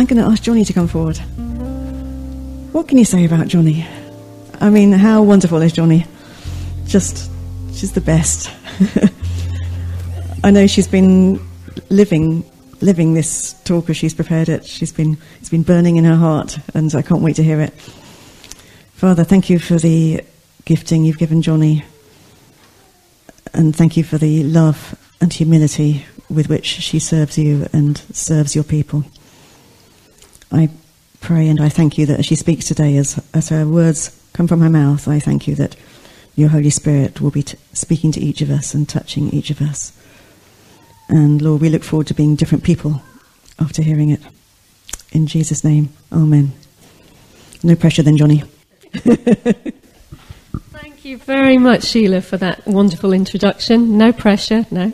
going to ask Johnny to come forward. What can you say about Johnny? I mean, how wonderful is Johnny? She's the best. I know she's been living this talk as she's prepared it. It's been burning in her heart, and I can't wait to hear it. Father, thank you for the gifting you've given Johnny, and thank you for the love and humility with which she serves you and serves your people. I pray and I thank you that as she speaks today, as her words come from her mouth, I thank you that your Holy Spirit will be speaking to each of us and touching each of us. And Lord, we look forward to being different people after hearing it. In Jesus' name, amen. No pressure then, Johnny. Thank you very much, Sheila, for that wonderful introduction. No pressure, no.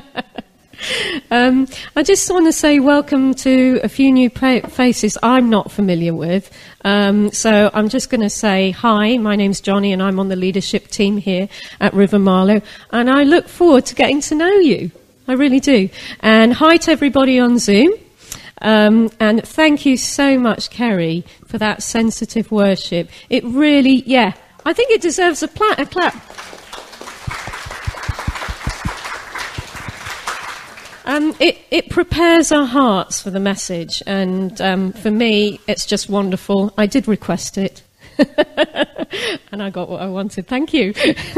I just want to say welcome to a few new faces I'm not familiar with. So I'm just going to say hi, my name's Johnny and I'm on the leadership team here at River Marlow, and I look forward to getting to know you. I really do. And hi to everybody on Zoom. And thank you so much, Kerry, for that sensitive worship. It really, I think it deserves a clap. It prepares our hearts for the message, and for me, it's just wonderful. I did request it, and I got what I wanted. Thank you.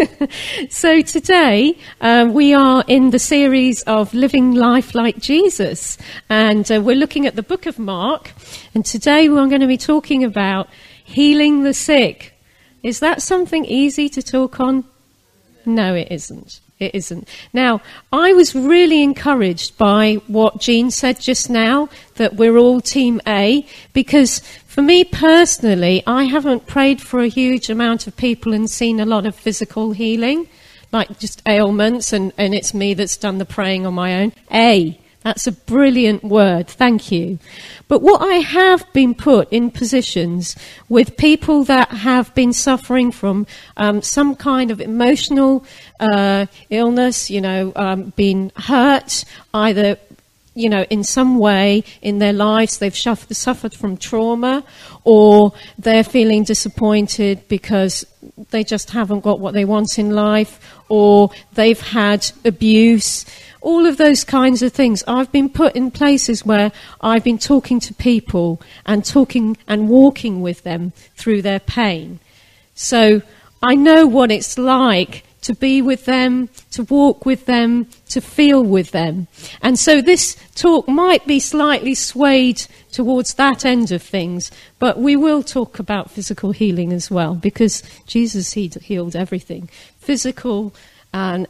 So today, we are in the series of Living Life Like Jesus, and we're looking at the book of Mark, and today we're going to be talking about healing the sick. Is that something easy to talk on? No, it isn't. It isn't. Now, I was really encouraged by what Jean said just now, that we're all Team A, because for me personally, I haven't prayed for a huge amount of people and seen a lot of physical healing, like just ailments, and it's me that's done the praying on my own. A. That's a brilliant word, thank you. But what I have been put in positions with people that have been suffering from some kind of emotional illness, been hurt, either, in some way in their lives they've suffered from trauma, or they're feeling disappointed because they just haven't got what they want in life, or they've had abuse. All of those kinds of things. I've been put in places where I've been talking to people and talking and walking with them through their pain. So I know what it's like to be with them, to walk with them, to feel with them. And so this talk might be slightly swayed towards that end of things, but we will talk about physical healing as well, because Jesus healed everything. Physical and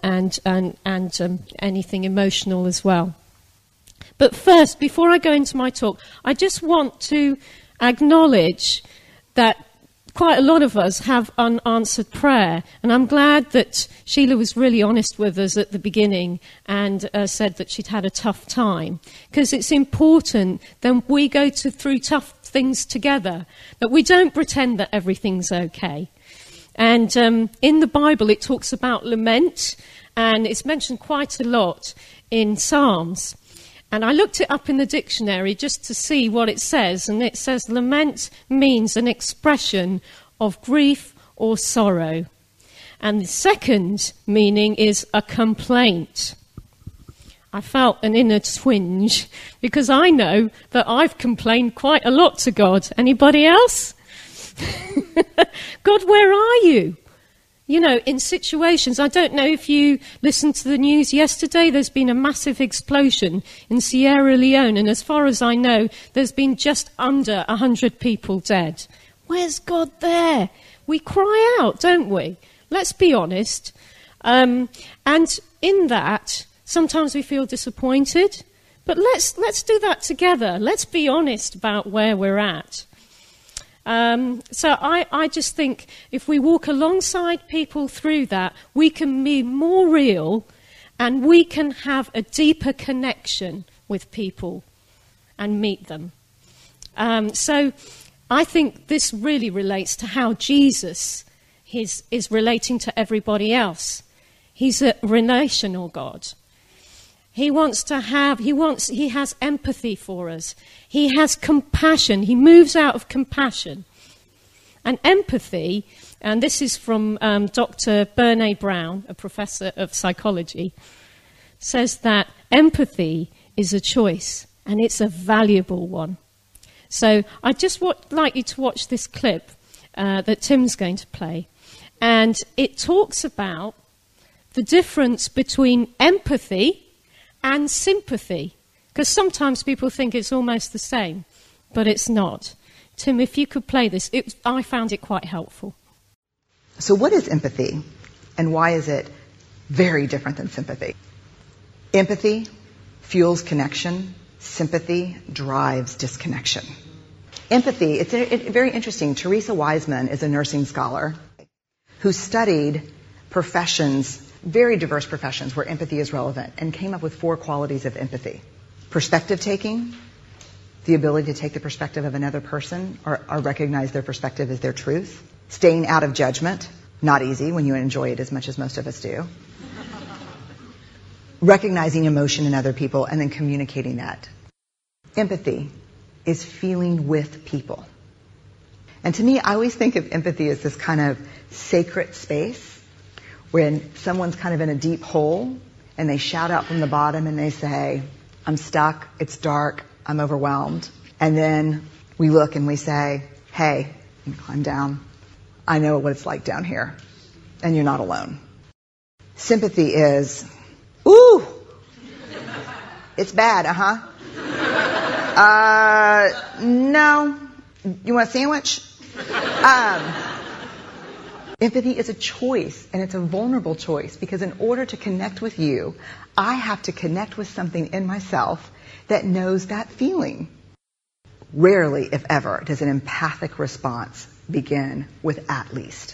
anything emotional as well. But first, before I go into my talk, I just want to acknowledge that quite a lot of us have unanswered prayer, and I'm glad that Sheila was really honest with us at the beginning and said that she'd had a tough time, because it's important that we go through tough things together, that we don't pretend that everything's okay. And in the Bible, it talks about lament, and it's mentioned quite a lot in Psalms. And I looked it up in the dictionary just to see what it says, and it says lament means an expression of grief or sorrow. And the second meaning is a complaint. I felt an inner twinge, because I know that I've complained quite a lot to God. Anybody else? God, where are you? In situations, I don't know if you listened to the news yesterday, there's been a massive explosion in Sierra Leone, and as far as I know, there's been just under 100 people dead. Where's God there? We cry out, don't we? Let's be honest. And in that, sometimes we feel disappointed, but let's do that together. Let's be honest about where we're at. So I just think if we walk alongside people through that, we can be more real and we can have a deeper connection with people and meet them. So I think this really relates to how Jesus is relating to everybody else. He's a relational God. He has empathy for us. He has compassion. He moves out of compassion. And empathy, and this is from Dr. Brené Brown, a professor of psychology, says that empathy is a choice, and it's a valuable one. So I just like you to watch this clip that Tim's going to play. And it talks about the difference between empathy and sympathy. Because sometimes people think it's almost the same, but it's not. Tim, if you could play this, I found it quite helpful. So what is empathy, and why is it very different than sympathy? Empathy fuels connection. Sympathy drives disconnection. Empathy, it's very interesting. Teresa Wiseman is a nursing scholar who studied professions, very diverse professions where empathy is relevant, and came up with 4 qualities of empathy. Perspective taking, the ability to take the perspective of another person or recognize their perspective as their truth. Staying out of judgment, not easy when you enjoy it as much as most of us do. Recognizing emotion in other people and then communicating that. Empathy is feeling with people. And to me, I always think of empathy as this kind of sacred space when someone's kind of in a deep hole and they shout out from the bottom and they say, I'm stuck, it's dark, I'm overwhelmed. And then we look and we say, hey, you climb down. I know what it's like down here, and you're not alone. Sympathy is, ooh, it's bad, no. You want a sandwich? Empathy is a choice, and it's a vulnerable choice, because in order to connect with you, I have to connect with something in myself that knows that feeling. Rarely, if ever, does an empathic response begin with at least.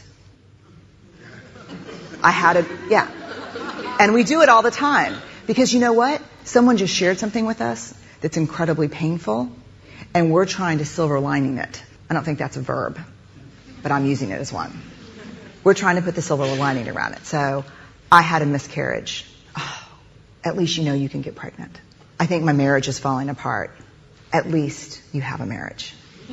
And we do it all the time. Because you know what? Someone just shared something with us that's incredibly painful, and we're trying to silver lining it. I don't think that's a verb, but I'm using it as one. We're trying to put the silver lining around it. So, I had a miscarriage. Oh, at least you know you can get pregnant. I think my marriage is falling apart. At least you have a marriage.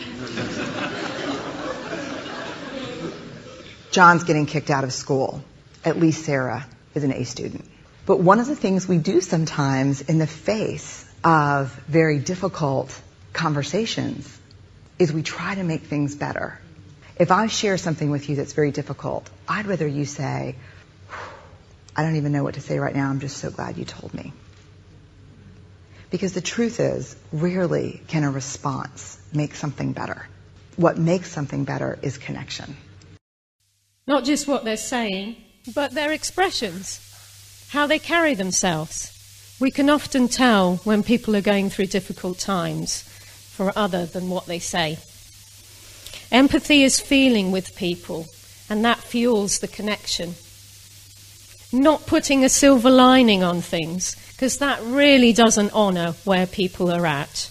John's getting kicked out of school. At least Sarah is an A student. But one of the things we do sometimes in the face of very difficult conversations is we try to make things better. If I share something with you that's very difficult, I'd rather you say, I don't even know what to say right now, I'm just so glad you told me. Because the truth is, rarely can a response make something better. What makes something better is connection. Not just what they're saying, but their expressions, how they carry themselves. We can often tell when people are going through difficult times for other than what they say. Empathy is feeling with people, and that fuels the connection. Not putting a silver lining on things, because that really doesn't honour where people are at.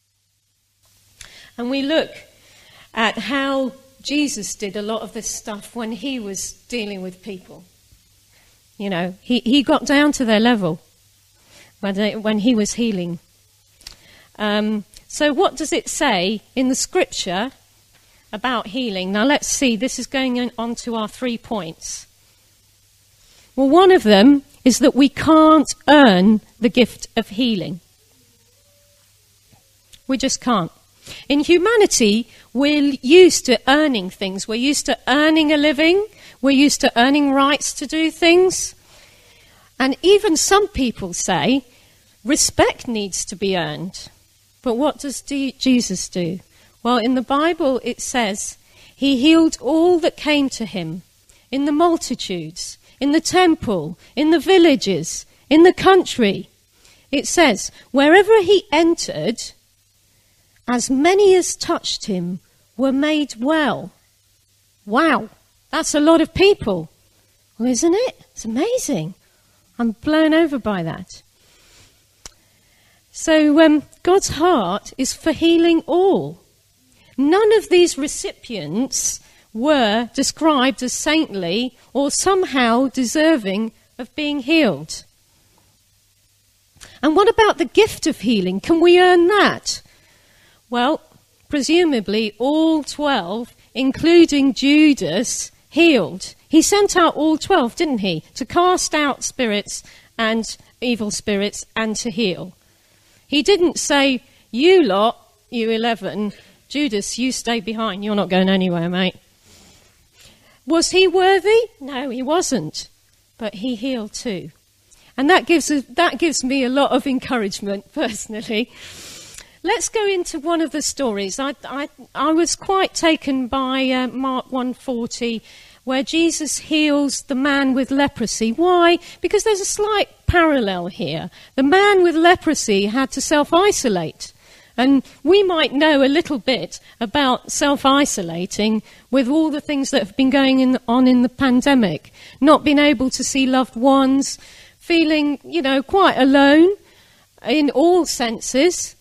And we look at how Jesus did a lot of this stuff when he was dealing with people. You know, he got down to their level when he was healing. So what does it say in the scripture about healing? Now let's see, this is going on to our 3 points. Well, one of them is that we can't earn the gift of healing. We just can't. In humanity, we're used to earning things. We're used to earning a living. We're used to earning rights to do things. And even some people say respect needs to be earned. But what does Jesus do? Well, in the Bible it says he healed all that came to him, in the multitudes, in the temple, in the villages, in the country. It says, wherever he entered, as many as touched him were made well. Wow, that's a lot of people. Well, isn't it? It's amazing. I'm blown over by that. So God's heart is for healing all. None of these recipients were described as saintly or somehow deserving of being healed. And what about the gift of healing? Can we earn that? Well, presumably all 12, including Judas, healed. He sent out all 12, didn't he? To cast out spirits and evil spirits and to heal. He didn't say, you lot, you 11, Judas, you stay behind. You're not going anywhere, mate. Was he worthy? No, he wasn't. But he healed too. And that gives me a lot of encouragement, personally. Let's go into one of the stories. I was quite taken by Mark 1:40, where Jesus heals the man with leprosy. Why? Because there's a slight parallel here. The man with leprosy had to self-isolate. And we might know a little bit about self-isolating with all the things that have been going on in the pandemic. Not being able to see loved ones, feeling, quite alone in all senses.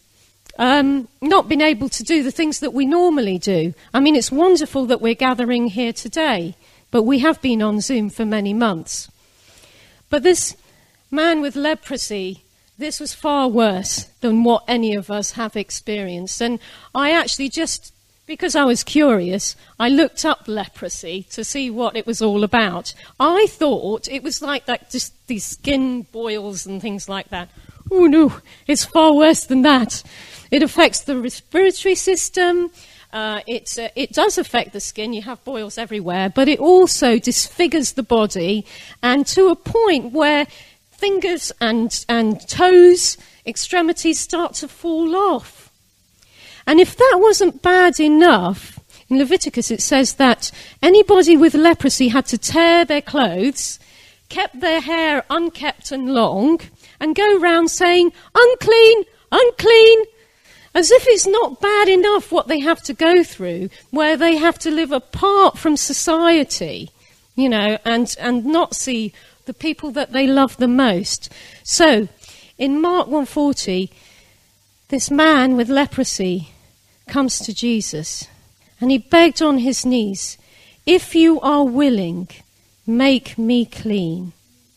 Not being able to do the things that we normally do. I mean, it's wonderful that we're gathering here today, but we have been on Zoom for many months. But this man with leprosy, this was far worse than what any of us have experienced. And I actually because I was curious, I looked up leprosy to see what it was all about. I thought it was like that, just these skin boils and things like that. Oh no, it's far worse than that. It affects the respiratory system. It does affect the skin. You have boils everywhere, but it also disfigures the body, and to a point where fingers and toes, extremities start to fall off. And if that wasn't bad enough, in Leviticus it says that anybody with leprosy had to tear their clothes, kept their hair unkept and long, and go round saying, unclean, unclean, as if it's not bad enough what they have to go through, where they have to live apart from society, and not see the people that they love the most. So, in Mark 1:40, this man with leprosy comes to Jesus, and he begged on his knees, if you are willing, make me clean.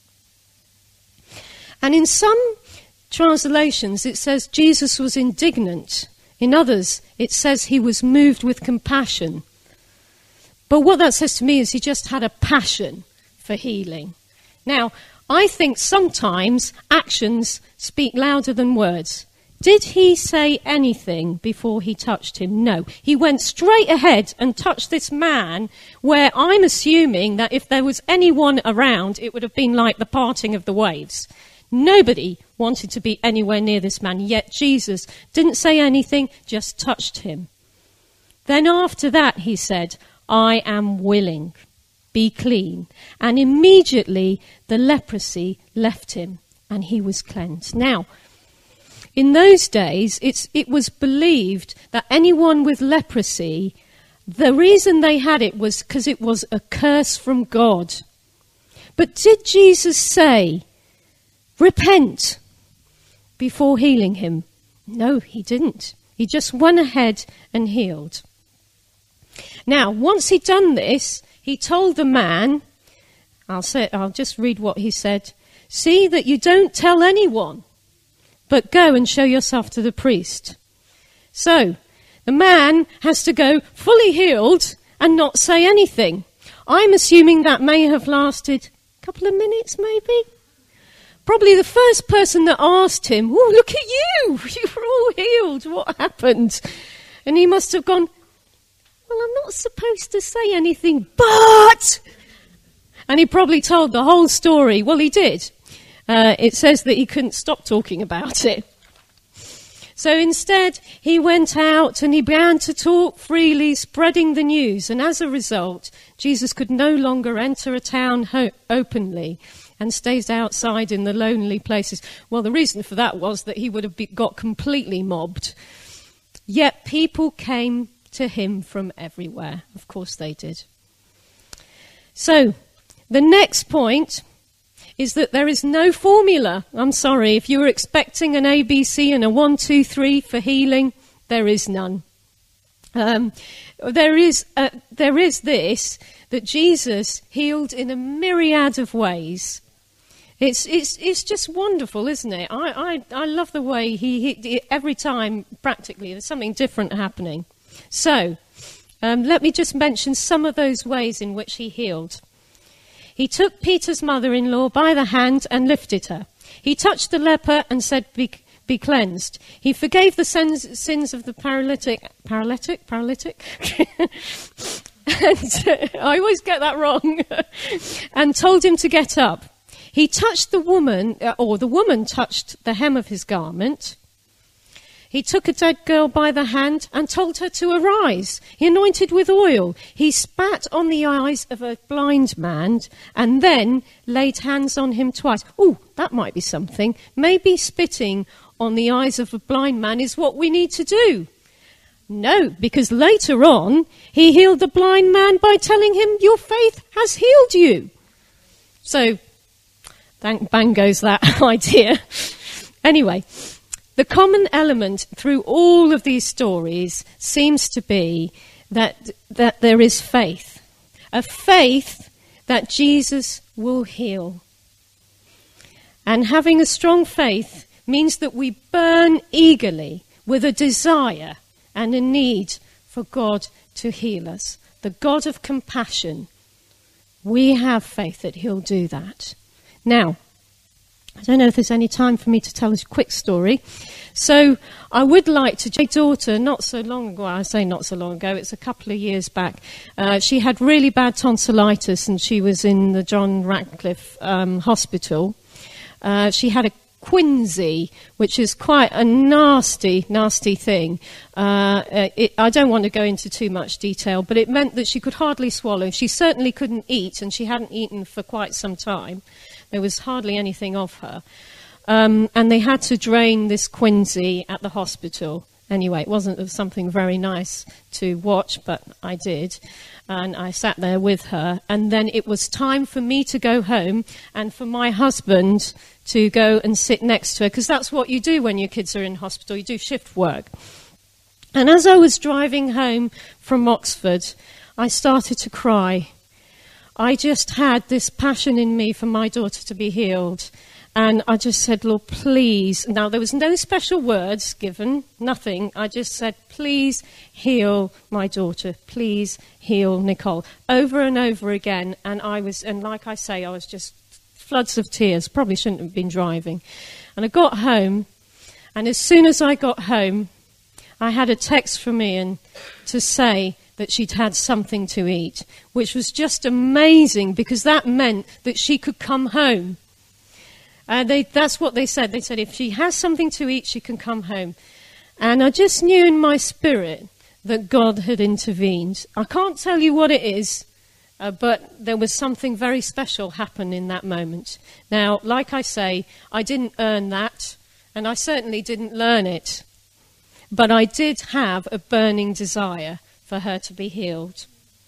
And in some translations, it says Jesus was indignant. In others, it says he was moved with compassion. But what that says to me is he just had a passion for healing. Now, I think sometimes actions speak louder than words. Did he say anything before he touched him? No. He went straight ahead and touched this man, where I'm assuming that if there was anyone around, it would have been like the parting of the waves. Nobody wanted to be anywhere near this man, yet Jesus didn't say anything, just touched him. Then after that he said, I am willing, be clean. And immediately the leprosy left him and he was cleansed. Now, in those days, it was believed that anyone with leprosy, the reason they had it was because it was a curse from God. But did Jesus say, repent, before healing him? No, he didn't. He just went ahead and healed. Now, once he'd done this, he told the man, I'll just read what he said, see that you don't tell anyone, but go and show yourself to the priest. So, the man has to go fully healed and not say anything. I'm assuming that may have lasted a couple of minutes, maybe. Probably the first person that asked him, oh, look at you, you were all healed, what happened? And he must have gone, well, I'm not supposed to say anything, but... And he probably told the whole story. Well, he did. It says that he couldn't stop talking about it. So instead, he went out and he began to talk freely, spreading the news. And as a result, Jesus could no longer enter a town openly and stays outside in the lonely places. Well, the reason for that was that he would have got completely mobbed. Yet people came to him from everywhere. Of course they did. So, the next point is that there is no formula. I'm sorry, if you were expecting an ABC and a 1, 2, 3 for healing, there is none. There is this, that Jesus healed in a myriad of ways. It's just wonderful, isn't it? I love the way he every time, practically, there's something different happening. So, let me just mention some of those ways in which he healed. He took Peter's mother-in-law by the hand and lifted her. He touched the leper and said, be cleansed. He forgave the sins of the paralytic? And I always get that wrong. And told him to get up. He touched the woman, or the woman touched the hem of his garment. He took a dead girl by the hand and told her to arise. He anointed with oil. He spat on the eyes of a blind man and then laid hands on him twice. Oh, that might be something. Maybe spitting on the eyes of a blind man is what we need to do. No, because later on, he healed the blind man by telling him, your faith has healed you. So, bang goes that idea. Anyway, the common element through all of these stories seems to be that there is faith. A faith that Jesus will heal. And having a strong faith means that we burn eagerly with a desire and a need for God to heal us. The God of compassion. We have faith that he'll do that. Now, I don't know if there's any time for me to tell a quick story. So I would like to, my daughter, not so long ago, I say not so long ago, it's a couple of years back, she had really bad tonsillitis and she was in the John Radcliffe Hospital. She had a quinsy, which is quite a nasty, nasty thing. I don't want to go into too much detail, but it meant that she could hardly swallow. She certainly couldn't eat, and she hadn't eaten for quite some time. There was hardly anything of her. And they had to drain this quinsy at the hospital. Anyway, it wasn't something very nice to watch, but I did. And I sat there with her. And then it was time for me to go home and for my husband to go and sit next to her, because that's what you do when your kids are in hospital. You do shift work. And as I was driving home from Oxford, I started to cry. I just had this passion in me for my daughter to be healed. And I just said, Lord, please. Now, there was no special words given, nothing. I just said, please heal my daughter. Please heal Nicole. Over and over again. And like I say, I was just floods of tears. Probably shouldn't have been driving. And I got home. And as soon as I got home, I had a text from Ian to say that she'd had something to eat, which was just amazing because that meant that she could come home. That's what they said. They said if she has something to eat, she can come home. And I just knew in my spirit that God had intervened. I can't tell you what it is, but there was something very special happen in that moment. Now, like I say, I didn't earn that, and I certainly didn't learn it. But I did have a burning desire for her to be healed.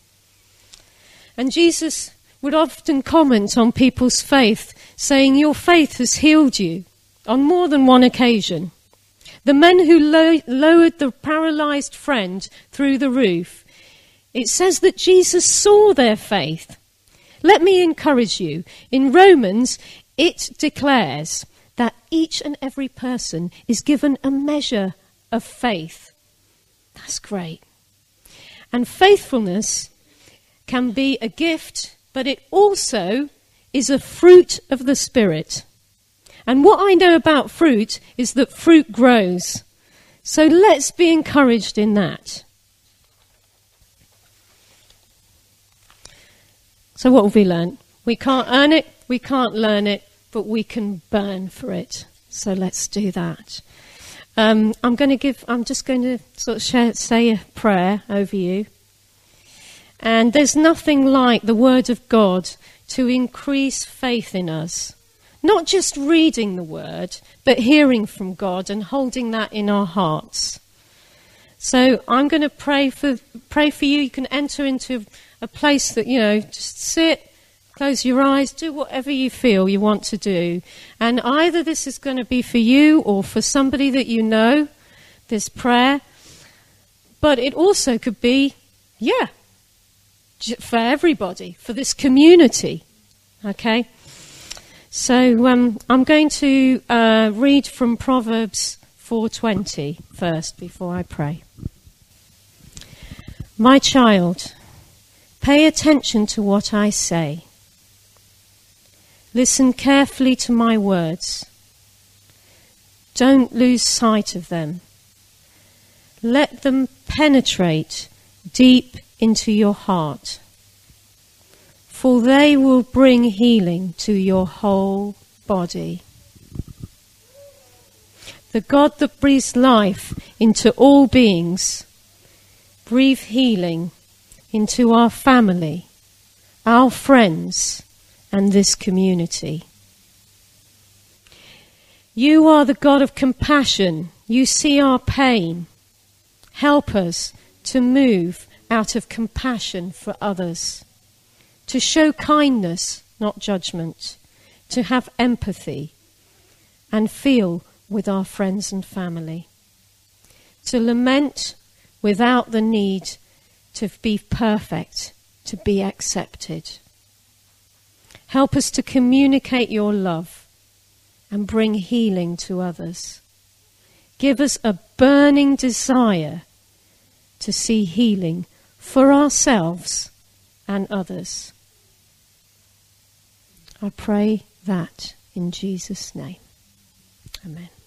And Jesus would often comment on people's faith, saying, your faith has healed you, on more than one occasion. The men who lowered the paralyzed friend through the roof, it says that Jesus saw their faith. Let me encourage you. In Romans, it declares that each and every person is given a measure of faith. That's great. And faithfulness can be a gift, but it also is a fruit of the Spirit. And what I know about fruit is that fruit grows. So let's be encouraged in that. So what have we learned? We can't earn it, we can't learn it, but we can burn for it. So let's do that. I'm just going to sort of say a prayer over you. And there's nothing like the Word of God to increase faith in us. Not just reading the Word, but hearing from God and holding that in our hearts. So I'm going to pray for you. You can enter into a place that, just sit, close your eyes, do whatever you feel you want to do. And either this is going to be for you or for somebody that you know, this prayer. But it also could be, for everybody, for this community. Okay? So I'm going to read from Proverbs 4:20 first before I pray. My child, pay attention to what I say. Listen carefully to my words. Don't lose sight of them. Let them penetrate deep into your heart, for they will bring healing to your whole body. The God that breathes life into all beings, breathe healing into our family, our friends, and this community. You are the God of compassion. You see our pain. Help us to move out of compassion for others, to show kindness, not judgment, to have empathy and feel with our friends and family, to lament without the need to be perfect, to be accepted. Help us to communicate your love and bring healing to others. Give us a burning desire to see healing for ourselves and others. I pray that in Jesus' name. Amen.